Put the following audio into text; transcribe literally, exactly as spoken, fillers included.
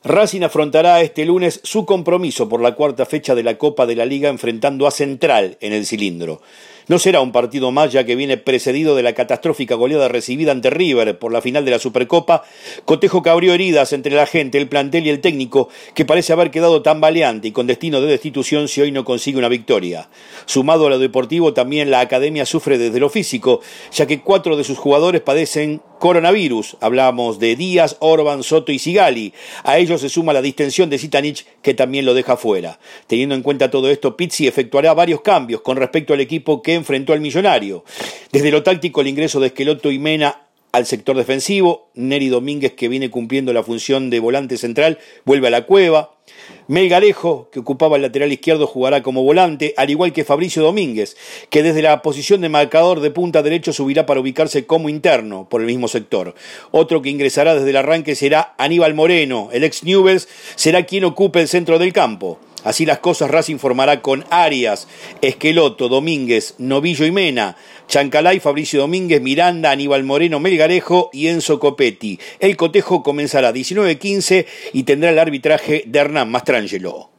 Racing afrontará este lunes su compromiso por la cuarta fecha de la Copa de la Liga enfrentando a Central en el Cilindro. No será un partido más ya que viene precedido de la catastrófica goleada recibida ante River por la final de la Supercopa, cotejo que abrió heridas entre la gente, el plantel y el técnico, que parece haber quedado tambaleante y con destino de destitución si hoy no consigue una victoria. Sumado a lo deportivo, también la academia sufre desde lo físico, ya que cuatro de sus jugadores padecen coronavirus. Hablamos de Díaz, Orban, Soto y Sigali. A ellos se suma la distensión de Zitanich, que también lo deja fuera. Teniendo en cuenta todo esto, Pizzi efectuará varios cambios con respecto al equipo que enfrentó al Millonario. Desde lo táctico, el ingreso de Esqueloto y Mena al sector defensivo, Neri Domínguez, que viene cumpliendo la función de volante central, vuelve a la cueva. Melgarejo, que ocupaba el lateral izquierdo, jugará como volante, al igual que Fabricio Domínguez, que desde la posición de marcador de punta derecho subirá para ubicarse como interno por el mismo sector. Otro que ingresará desde el arranque será Aníbal Moreno, el ex Newell's, será quien ocupe el centro del campo. Así las cosas, Racing formará con Arias, Esqueloto, Domínguez, Novillo y Mena, Chancalay, Fabricio Domínguez, Miranda, Aníbal Moreno, Melgarejo y Enzo Copetti. El cotejo comenzará a diecinueve quince y tendrá el arbitraje de Hernán Mastrangelo.